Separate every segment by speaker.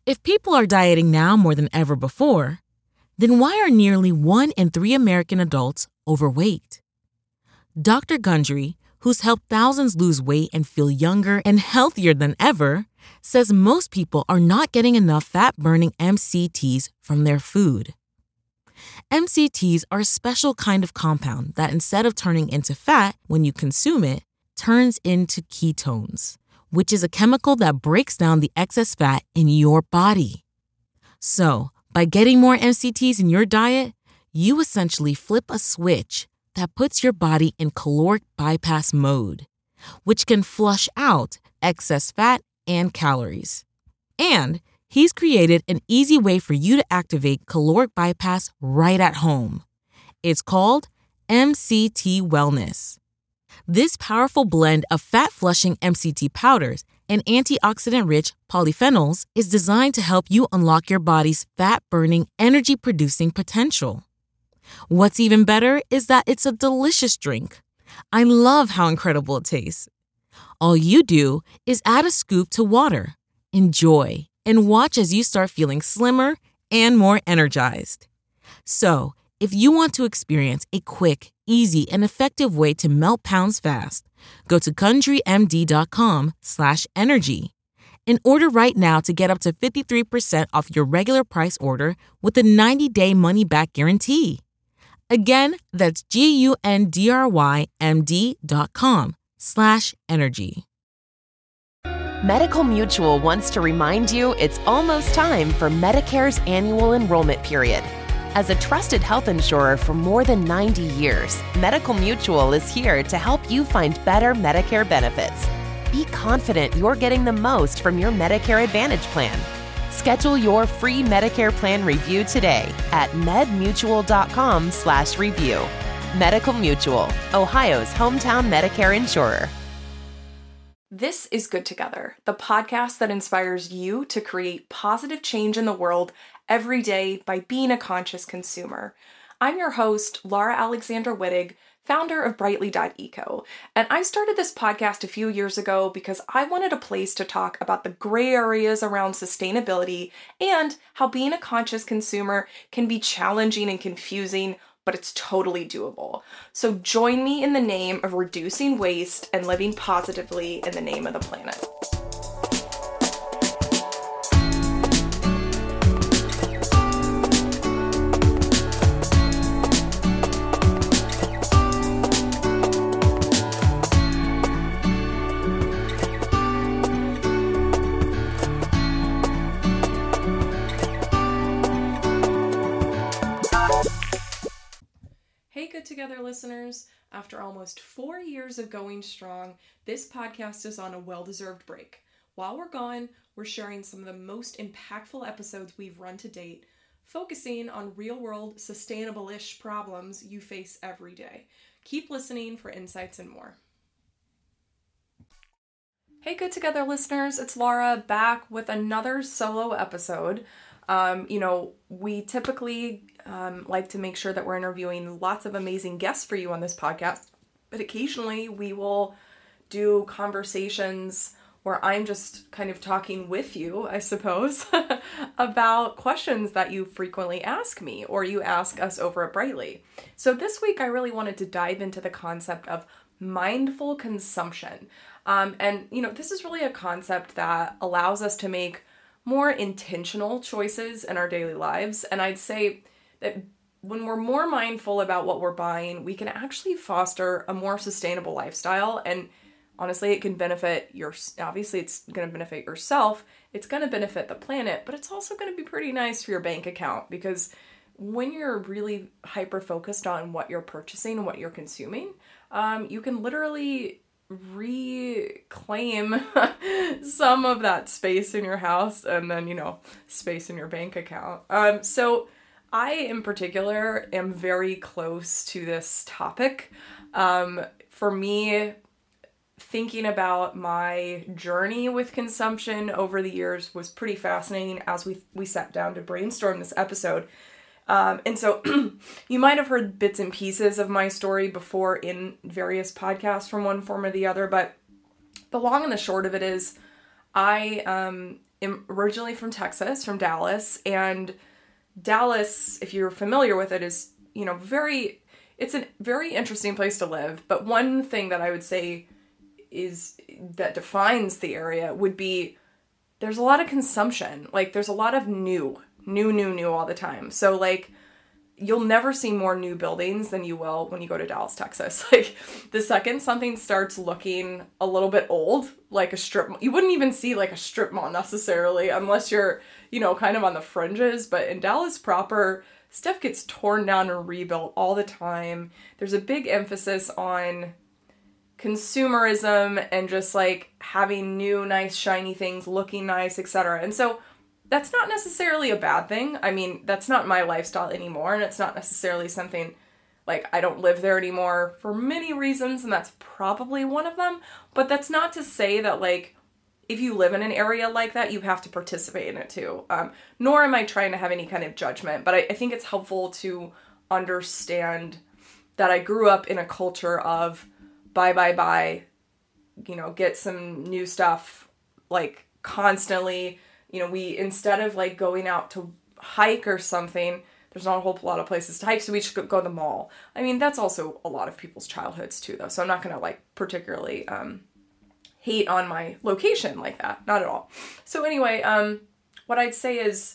Speaker 1: If people are dieting now more than ever before, then why are nearly 1 in 3 American adults overweight? Dr. Gundry, who's helped thousands lose weight and feel younger and healthier than ever, says most people are not getting enough fat-burning MCTs from their food. MCTs are a special kind of compound that instead of turning into fat when you consume it, turns into ketones, which is a chemical that breaks down the excess fat in your body. So, by getting more MCTs in your diet, you essentially flip a switch that puts your body in caloric bypass mode, which can flush out excess fat and calories. And he's created an easy way for you to activate caloric bypass right at home. It's called MCT Wellness. This powerful blend of fat-flushing MCT powders and antioxidant-rich polyphenols is designed to help you unlock your body's fat-burning, energy-producing potential. What's even better is that it's a delicious drink. I love how incredible it tastes. All you do is add a scoop to water, enjoy, and watch as you start feeling slimmer and more energized. So, if you want to experience a quick, easy, and effective way to melt pounds fast, go to GundryMD.com/energy and order right now to get up to 53% off your regular price order with a 90-day money-back guarantee. Again, that's GUNDRYMD.com/energy.
Speaker 2: Medical Mutual wants to remind you it's almost time for Medicare's annual enrollment period. As a trusted health insurer for more than 90 years, Medical Mutual is here to help you find better Medicare benefits. Be confident you're getting the most from your Medicare Advantage plan. Schedule your free Medicare plan review today at medmutual.com/review. Medical Mutual, Ohio's hometown Medicare insurer.
Speaker 3: This is Good Together, the podcast that inspires you to create positive change in the world every day by being a conscious consumer. I'm your host, Laura Alexandra Wittig, founder of Brightly.eco, and I started this podcast a few years ago because I wanted a place to talk about the gray areas around sustainability and how being a conscious consumer can be challenging and confusing, but it's totally doable. So join me in the name of reducing waste and living positively in the name of the planet. Hey, Good Together listeners. After almost 4 years of going strong, this podcast is on a well-deserved break. While we're gone, we're sharing some of the most impactful episodes we've run to date, focusing on real-world, sustainable-ish problems you face every day. Keep listening for insights and more. Hey, Good Together listeners. It's Laura back with another solo episode. We typically like to make sure that we're interviewing lots of amazing guests for you on this podcast, but occasionally we will do conversations where I'm just kind of talking with you, I suppose, about questions that you frequently ask me or you ask us over at Brightly. So this week I really wanted to dive into the concept of mindful consumption. This is really a concept that allows us to make more intentional choices in our daily lives. And I'd say that when we're more mindful about what we're buying, we can actually foster a more sustainable lifestyle. And honestly, it can benefit obviously it's going to benefit yourself. It's going to benefit the planet, but it's also going to be pretty nice for your bank account, because when you're really hyper-focused on what you're purchasing and what you're consuming, you can literally reclaim some of that space in your house and then, space in your bank account. So I, in particular, am very close to this topic. For me, thinking about my journey with consumption over the years was pretty fascinating as we sat down to brainstorm this episode. And so you might have heard bits and pieces of my story before in various podcasts from one form or the other, but the long and the short of it is I am originally from Texas, from Dallas, and Dallas, if you're familiar with it, is, you know, it's a very interesting place to live. But one thing that I would say is that defines the area would be there's a lot of consumption. Like, there's a lot of new all the time. So, like, you'll never see more new buildings than you will when you go to Dallas, Texas. Like, the second something starts looking a little bit old, like a strip mall, you wouldn't even see like a strip mall necessarily unless you're, you know, kind of on the fringes. But in Dallas proper, stuff gets torn down and rebuilt all the time. There's a big emphasis on consumerism and just like having new, nice, shiny things, looking nice, etc. And so that's not necessarily a bad thing. I mean, that's not my lifestyle anymore, and it's not necessarily something, like, I don't live there anymore for many reasons, and that's probably one of them. But that's not to say that, like, if you live in an area like that, you have to participate in it too. Nor am I trying to have any kind of judgment, but I think it's helpful to understand that I grew up in a culture of buy, you know, get some new stuff, like, constantly. You know, we, instead of like going out to hike or something, there's not a whole lot of places to hike, so we should go to the mall. I mean, that's also a lot of people's childhoods too, though, so I'm not going to like particularly hate on my location like that. Not at all. So anyway, what I'd say is,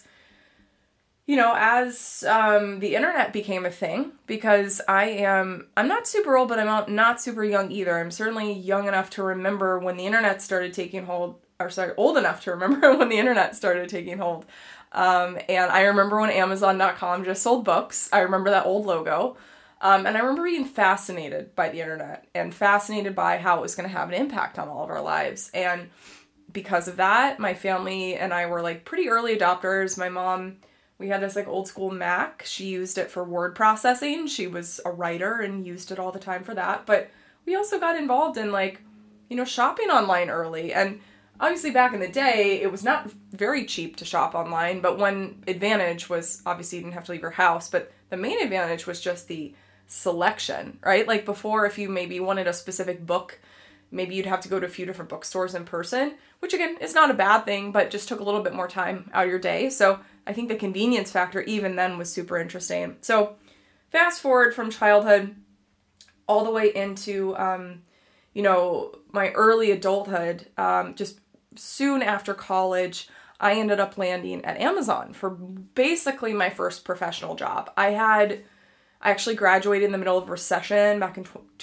Speaker 3: you know, as the internet became a thing, because I'm not super old, but I'm not super young either. I'm certainly young enough to remember when the internet started taking hold, old enough to remember when the internet started taking hold. And I remember when Amazon.com just sold books. I remember that old logo. And I remember being fascinated by the internet and fascinated by how it was going to have an impact on all of our lives. And because of that, my family and I were like pretty early adopters. My mom, we had this like old school Mac. She used it for word processing. She was a writer and used it all the time for that. But we also got involved in like, you know, shopping online early. And obviously back in the day, it was not very cheap to shop online, but one advantage was obviously you didn't have to leave your house, but the main advantage was just the selection, right? Like before, if you maybe wanted a specific book, maybe you'd have to go to a few different bookstores in person, which again, is not a bad thing, but just took a little bit more time out of your day. So I think the convenience factor even then was super interesting. So fast forward from childhood all the way into, you know, my early adulthood, just soon after college, I ended up landing at Amazon for basically my first professional job. I actually graduated in the middle of a recession back in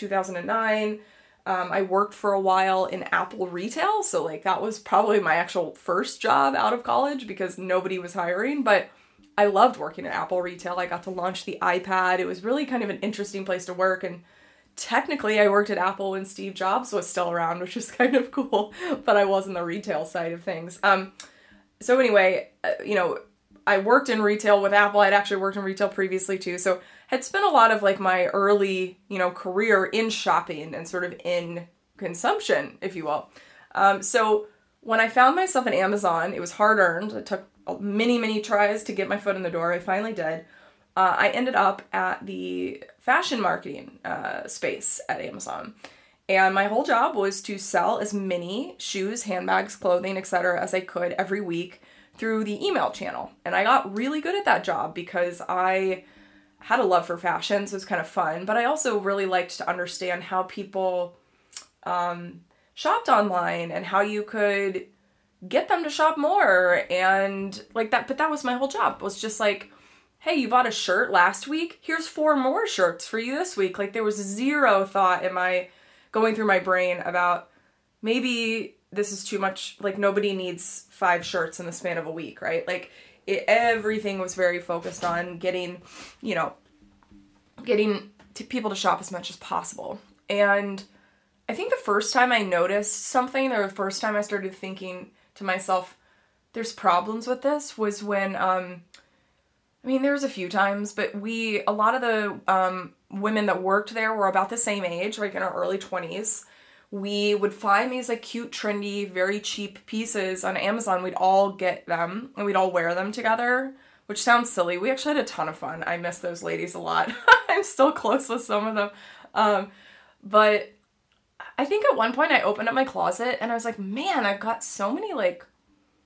Speaker 3: 2009. I worked for a while in Apple retail, so like that was probably my actual first job out of college because nobody was hiring, but I loved working at Apple retail. I got to launch the iPad. It was really kind of an interesting place to work, and technically, I worked at Apple when Steve Jobs was still around, which is kind of cool, but I was on the retail side of things. So anyway, you know, I worked in retail with Apple. I'd actually worked in retail previously too, so had spent a lot of like my early, you know, career in shopping and sort of in consumption, if you will. So when I found myself at Amazon, it was hard-earned. It took many tries to get my foot in the door. I finally did. I ended up at the fashion marketing space at Amazon. And my whole job was to sell as many shoes, handbags, clothing, etc. as I could every week through the email channel. And I got really good at that job because I had a love for fashion, so it was kind of fun. But I also really liked to understand how people shopped online and how you could get them to shop more and like that. But that was my whole job, was just like, hey, you bought a shirt last week? Here's 4 more shirts for you this week. Like there was zero thought going through my brain about maybe this is too much. Like nobody needs 5 shirts in the span of a week, right? Like everything was very focused on getting people to shop as much as possible. And I think the first time I noticed something, or the first time I started thinking to myself, there's problems with this, was when, I mean, there was a few times, but a lot of the women that worked there were about the same age, like in our early 20s. We would find these like cute, trendy, very cheap pieces on Amazon. We'd all get them and we'd all wear them together, which sounds silly. We actually had a ton of fun. I miss those ladies a lot. I'm still close with some of them. But I think at one point I opened up my closet and I was like, man, I've got so many like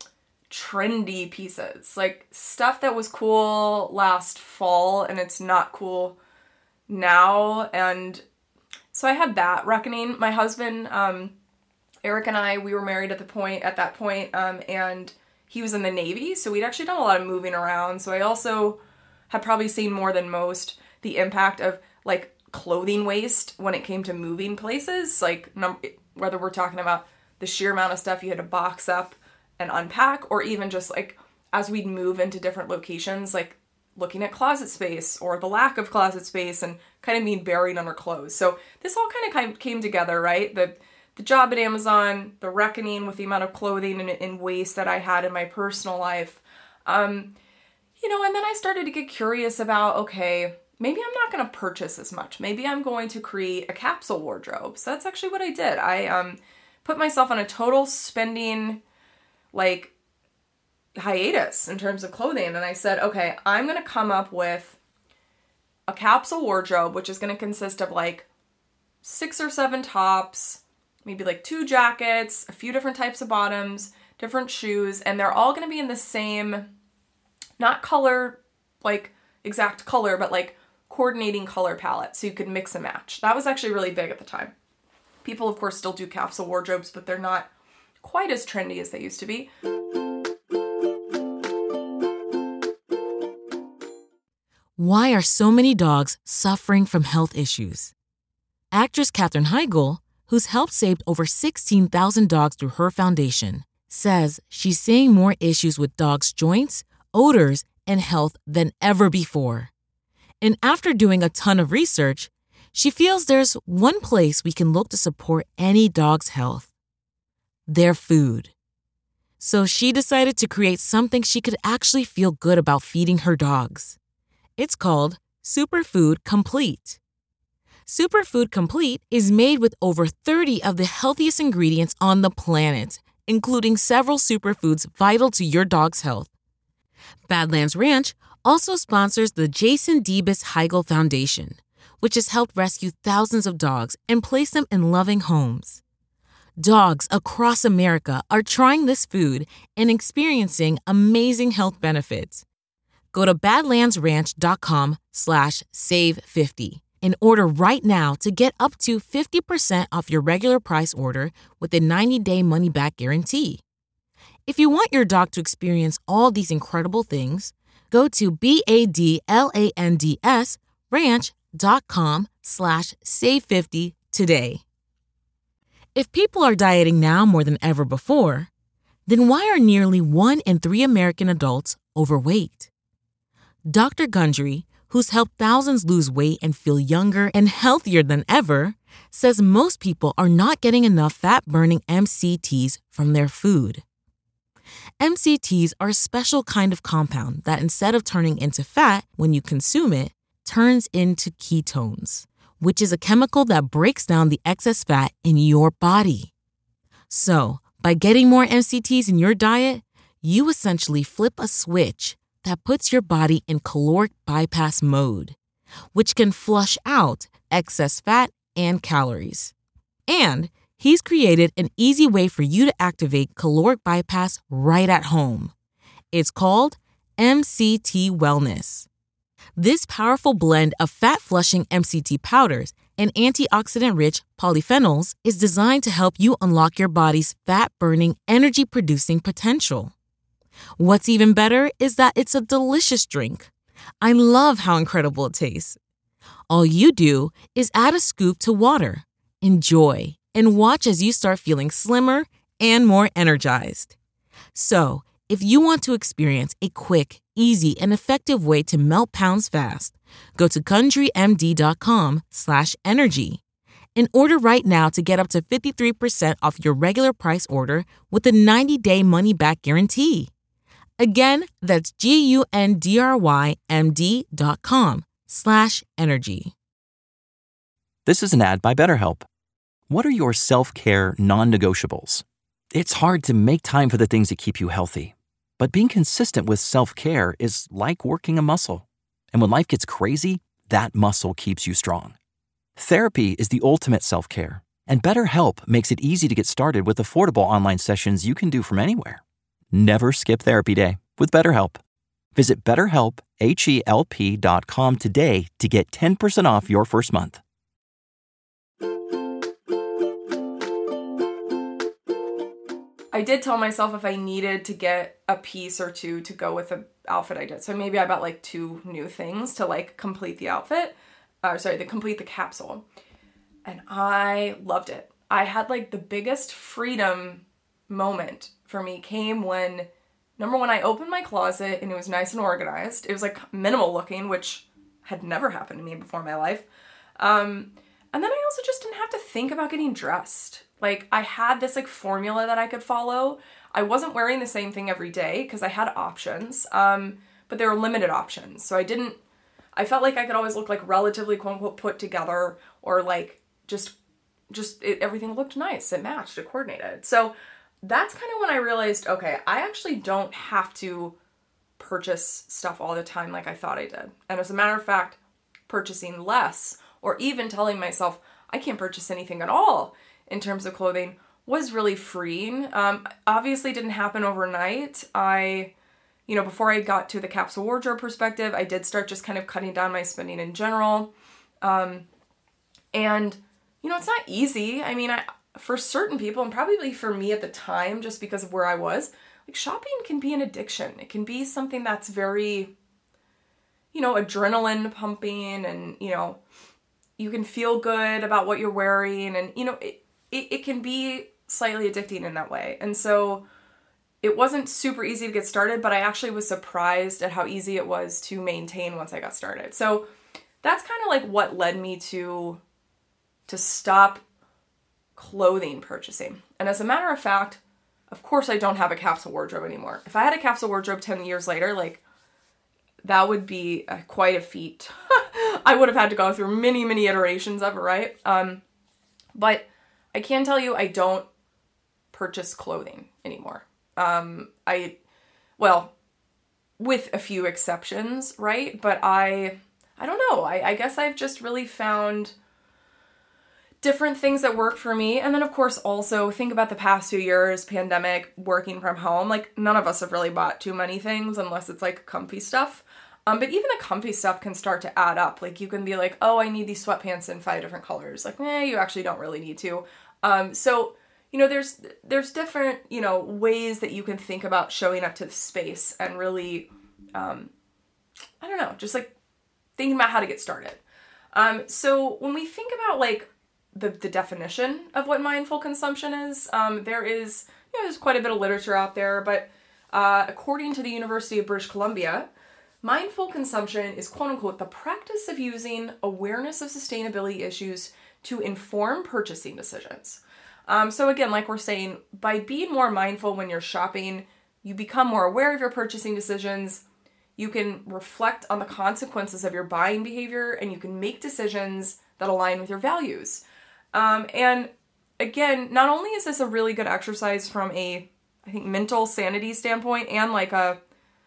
Speaker 3: trendy pieces, like stuff that was cool last fall and it's not cool now. And so I had that reckoning. My husband, Eric, and I, we were married at that point, and he was in the Navy, so we'd actually done a lot of moving around. So I also had probably seen more than most the impact of like clothing waste when it came to moving places, like whether we're talking about the sheer amount of stuff you had to box up and unpack, or even just like as we'd move into different locations, like looking at closet space or the lack of closet space and kind of being buried under clothes. So this all kind of came together, right? The job at Amazon, the reckoning with the amount of clothing and waste that I had in my personal life. And then I started to get curious about, okay, maybe I'm not going to purchase as much. Maybe I'm going to create a capsule wardrobe. So that's actually what I did. I put myself on a total spending like hiatus in terms of clothing. And I said, okay, I'm going to come up with a capsule wardrobe, which is going to consist of like 6 or 7 tops, maybe like 2 jackets, a few different types of bottoms, different shoes, and they're all going to be in the same, not color, like exact color, but like coordinating color palette so you could mix and match. That was actually really big at the time. People, of course, still do capsule wardrobes, but they're not quite as trendy as they used to be.
Speaker 1: Why are so many dogs suffering from health issues? Actress Katherine Heigl, who's helped save over 16,000 dogs through her foundation, says she's seeing more issues with dogs' joints, odors, and health than ever before. And after doing a ton of research, she feels there's one place we can look to support any dog's health: their food. So she decided to create something she could actually feel good about feeding her dogs. It's called Superfood Complete. Superfood Complete is made with over 30 of the healthiest ingredients on the planet, including several superfoods vital to your dog's health. Badlands Ranch also sponsors the Jason Debus Heigl Foundation, which has helped rescue thousands of dogs and place them in loving homes. Dogs across America are trying this food and experiencing amazing health benefits. Go to badlandsranch.com/save50 and order right now to get up to 50% off your regular price order with a 90-day money-back guarantee. If you want your dog to experience all these incredible things, go to badlandsranch.com/save50 today. If people are dieting now more than ever before, then why are nearly 1 in 3 American adults overweight? Dr. Gundry, who's helped thousands lose weight and feel younger and healthier than ever, says most people are not getting enough fat-burning MCTs from their food. MCTs are a special kind of compound that, instead of turning into fat when you consume it, turns into ketones, which is a chemical that breaks down the excess fat in your body. So, by getting more MCTs in your diet, you essentially flip a switch that puts your body in caloric bypass mode, which can flush out excess fat and calories. And he's created an easy way for you to activate caloric bypass right at home. It's called MCT Wellness. This powerful blend of fat-flushing MCT powders and antioxidant-rich polyphenols is designed to help you unlock your body's fat-burning, energy-producing potential. What's even better is that it's a delicious drink. I love how incredible it tastes. All you do is add a scoop to water, enjoy, and watch as you start feeling slimmer and more energized. So, if you want to experience a quick, easy, and effective way to melt pounds fast, go to GundryMD.com/energy and order right now to get up to 53% off your regular price order with a 90-day money-back guarantee. Again, that's GUNDRYMD.com/energy.
Speaker 4: This is an ad by BetterHelp. What are your self-care non-negotiables? It's hard to make time for the things that keep you healthy. But being consistent with self-care is like working a muscle. And when life gets crazy, that muscle keeps you strong. Therapy is the ultimate self-care. And BetterHelp makes it easy to get started with affordable online sessions you can do from anywhere. Never skip therapy day with BetterHelp. Visit BetterHelp.com today to get 10% off your first month.
Speaker 3: I did tell myself if I needed to get a piece or two to go with the outfit I did. So maybe I bought like 2 new things to like complete the outfit. To complete the capsule. And I loved it. I had like the biggest freedom moment for me came when, number one, I opened my closet and it was nice and organized. It was like minimal looking, which had never happened to me before in my life. And then I also just didn't have to think about getting dressed. Like I had this like formula that I could follow. I wasn't wearing the same thing every day because I had options, but there were limited options. So I felt like I could always look like relatively quote unquote put together, or like everything looked nice. It matched, it coordinated. So that's kind of when I realized, okay, I actually don't have to purchase stuff all the time like I thought I did. And as a matter of fact, purchasing less, or even telling myself I can't purchase anything at all in terms of clothing, was really freeing. Obviously didn't happen overnight. Before I got to the capsule wardrobe perspective, I did start just kind of cutting down my spending in general. It's not easy. I mean, for certain people, and probably for me at the time, just because of where I was, like shopping can be an addiction. It can be something that's very, adrenaline pumping, and, you can feel good about what you're wearing, and, it can be slightly addicting in that way. And so it wasn't super easy to get started, but I actually was surprised at how easy it was to maintain once I got started. So that's kind of like what led me to stop clothing purchasing. And as a matter of fact, of course I don't have a capsule wardrobe anymore. If I had a capsule wardrobe 10 years later, like that would be quite a feat. I would have had to go through many, many iterations of it, right? But I can tell you I don't purchase clothing anymore. With a few exceptions, right? But I don't know. I guess I've just really found different things that work for me. And then of course also think about the past 2 years, pandemic, working from home. Like none of us have really bought too many things unless it's like comfy stuff. But even the comfy stuff can start to add up. Like you can be like, oh, I need these sweatpants in 5 different colors. Like, you actually don't really need to. There's different, ways that you can think about showing up to the space and really, just like thinking about how to get started. So when we think about like the definition of what mindful consumption is, there's quite a bit of literature out there, but according to the University of British Columbia, mindful consumption is quote unquote the practice of using awareness of sustainability issues to inform purchasing decisions. So again, like we're saying, by being more mindful when you're shopping, you become more aware of your purchasing decisions, you can reflect on the consequences of your buying behavior, and you can make decisions that align with your values. And again, not only is this a really good exercise from a, I think, mental sanity standpoint and like a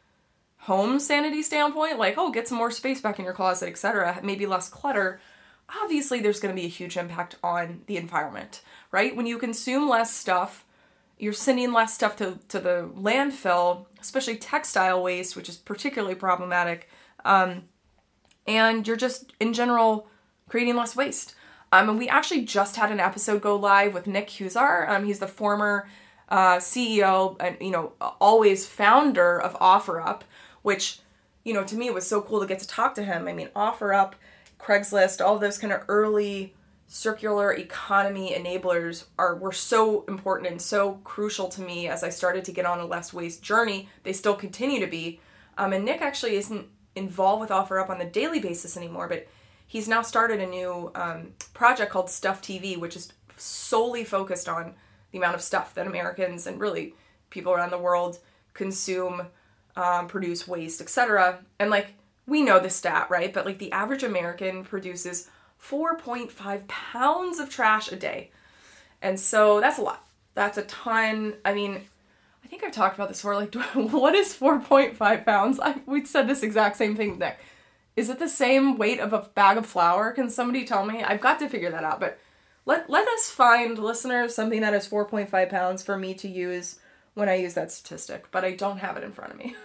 Speaker 3: home sanity standpoint, like, get some more space back in your closet, etc., maybe less clutter. Obviously, there's going to be a huge impact on the environment, right? When you consume less stuff, you're sending less stuff to the landfill, especially textile waste, which is particularly problematic. And you're just, in general, creating less waste. And we actually just had an episode go live with Nick Huzar. He's the former CEO and, always founder of OfferUp, which, to me, it was so cool to get to talk to him. I mean, OfferUp, Craigslist, all those kind of early circular economy enablers were so important and so crucial to me as I started to get on a less waste journey. They still continue to be. And Nick actually isn't involved with OfferUp on a daily basis anymore, but he's now started a new project called Stuff TV, which is solely focused on the amount of stuff that Americans and really people around the world consume, produce, waste, etc. And like, we know the stat, right? But like the average American produces 4.5 pounds of trash a day. And so that's a lot. That's a ton. I mean, I think I've talked about this before. Like, what is 4.5 pounds? We said this exact same thing, Nick. Is it the same weight of a bag of flour? Can somebody tell me? I've got to figure that out. But let us find, listeners, something that is 4.5 pounds for me to use when I use that statistic, but I don't have it in front of me.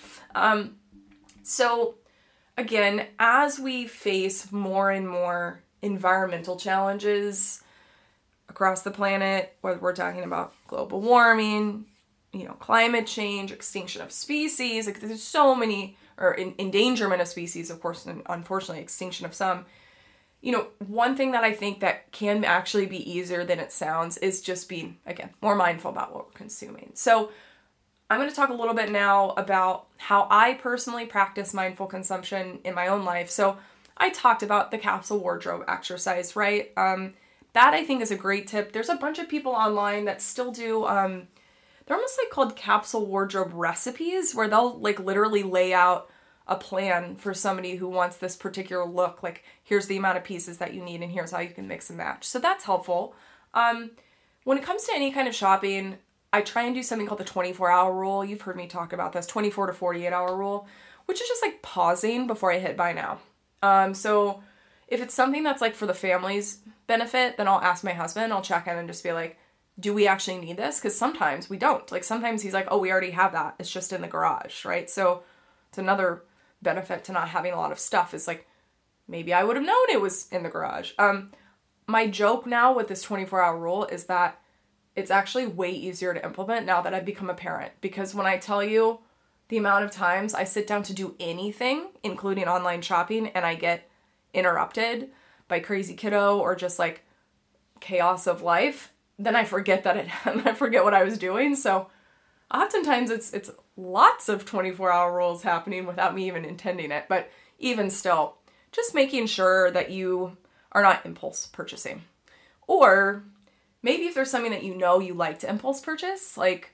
Speaker 3: So again, as we face more and more environmental challenges across the planet, whether we're talking about global warming, climate change, extinction of species, like there's so many, or endangerment of species, of course, and unfortunately extinction of some. One thing that I think that can actually be easier than it sounds is just being, again, more mindful about what we're consuming. So I'm going to talk a little bit now about how I personally practice mindful consumption in my own life. So I talked about the capsule wardrobe exercise, right? That I think is a great tip. There's a bunch of people online that still do, they're almost like called capsule wardrobe recipes, where they'll like literally lay out a plan for somebody who wants this particular look. Like, here's the amount of pieces that you need and here's how you can mix and match. So that's helpful. When it comes to any kind of shopping, I try and do something called the 24-hour rule. You've heard me talk about this, 24 to 48-hour rule, which is just like pausing before I hit buy now. So if it's something that's like for the family's benefit, then I'll ask my husband, I'll check in and just be like, do we actually need this? Because sometimes we don't. Like sometimes he's like, oh, we already have that. It's just in the garage, right? So it's another benefit to not having a lot of stuff is like, maybe I would have known it was in the garage. My joke now with this 24-hour rule is that it's actually way easier to implement now that I've become a parent. Because when I tell you the amount of times I sit down to do anything, including online shopping, and I get interrupted by crazy kiddo or just like chaos of life, then I forget I forget what I was doing. So oftentimes it's lots of 24-hour rules happening without me even intending it. But even still, just making sure that you are not impulse purchasing. Or maybe if there's something that you like to impulse purchase, like,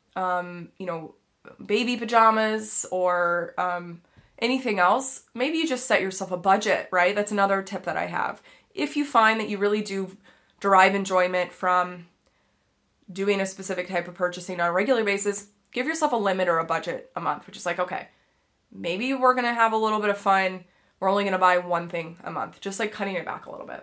Speaker 3: baby pajamas or anything else, maybe you just set yourself a budget, right? That's another tip that I have. If you find that you really do derive enjoyment from doing a specific type of purchasing on a regular basis, give yourself a limit or a budget a month, which is like, okay, maybe we're going to have a little bit of fun. We're only going to buy one thing a month, just like cutting it back a little bit.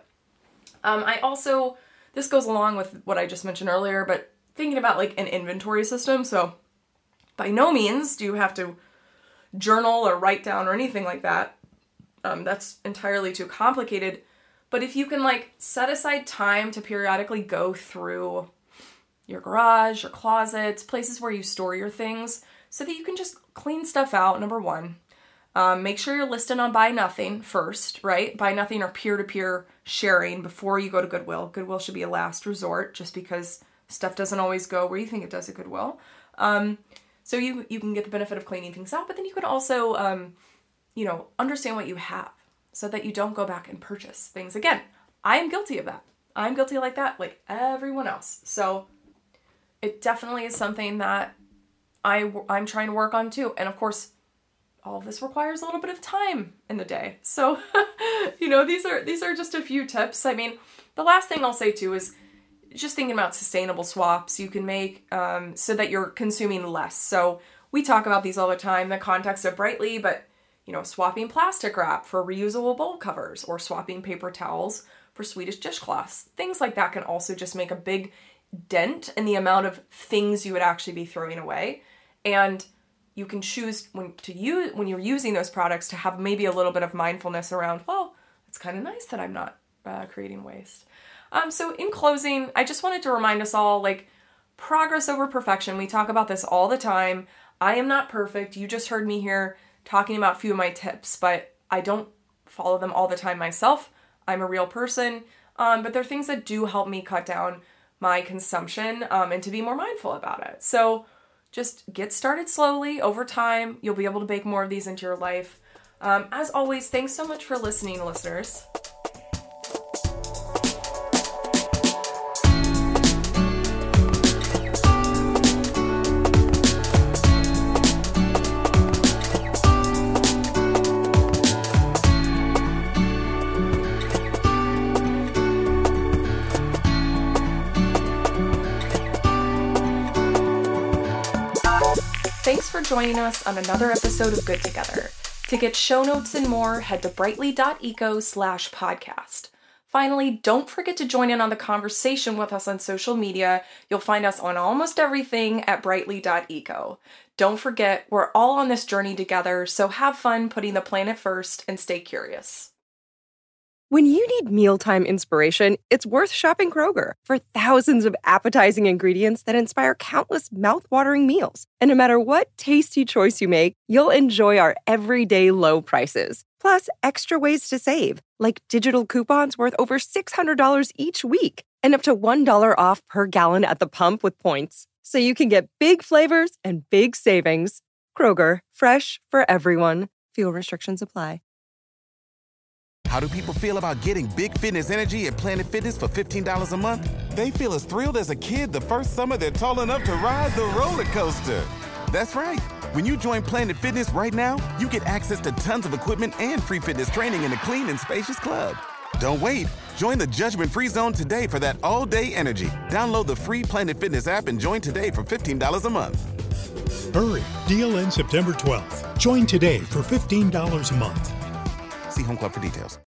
Speaker 3: This goes along with what I just mentioned earlier, but thinking about like an inventory system. So by no means do you have to journal or write down or anything like that. That's entirely too complicated. But if you can like set aside time to periodically go through your garage, your closets, places where you store your things so that you can just clean stuff out, number one. Make sure you're listed on Buy Nothing first, right? Buy Nothing or peer-to-peer sharing before you go to Goodwill. Goodwill should be a last resort just because stuff doesn't always go where you think it does at Goodwill. So you can get the benefit of cleaning things out, but then you can also, understand what you have so that you don't go back and purchase things again. I am guilty of that. I'm guilty like that, like everyone else. So it definitely is something that I'm trying to work on too. And of course, all of this requires a little bit of time in the day. So, these are just a few tips. I mean, the last thing I'll say too is just thinking about sustainable swaps you can make so that you're consuming less. So we talk about these all the time in the context of Brightly, but, swapping plastic wrap for reusable bowl covers or swapping paper towels for Swedish dishcloths. Things like that can also just make a big dent in the amount of things you would actually be throwing away. And you can choose when you're using those products to have maybe a little bit of mindfulness around, well, it's kind of nice that I'm not creating waste. So in closing, I just wanted to remind us all, like, progress over perfection. We talk about this all the time. I am not perfect. You just heard me here talking about a few of my tips, but I don't follow them all the time myself. I'm a real person, but they're things that do help me cut down my consumption and to be more mindful about it. So just get started slowly. Over time, you'll be able to bake more of these into your life. As always, thanks so much for listening, listeners. Thanks for joining us on another episode of Good Together. To get show notes and more, head to brightly.eco/podcast. Finally, don't forget to join in on the conversation with us on social media. You'll find us on almost everything at brightly.eco. Don't forget, we're all on this journey together, so have fun putting the planet first and stay curious.
Speaker 5: When you need mealtime inspiration, it's worth shopping Kroger for thousands of appetizing ingredients that inspire countless mouth-watering meals. And no matter what tasty choice you make, you'll enjoy our everyday low prices. Plus, extra ways to save, like digital coupons worth over $600 each week and up to $1 off per gallon at the pump with points. So you can get big flavors and big savings. Kroger, fresh for everyone. Fuel restrictions apply.
Speaker 6: How do people feel about getting big fitness energy at Planet Fitness for $15 a month? They feel as thrilled as a kid the first summer they're tall enough to ride the roller coaster. That's right. When you join Planet Fitness right now, you get access to tons of equipment and free fitness training in a clean and spacious club. Don't wait. Join the judgment-free zone today for that all-day energy. Download the free Planet Fitness app and join today for $15 a month.
Speaker 7: Hurry. Deal ends September 12th. Join today for $15 a month.
Speaker 6: See Home Club for details.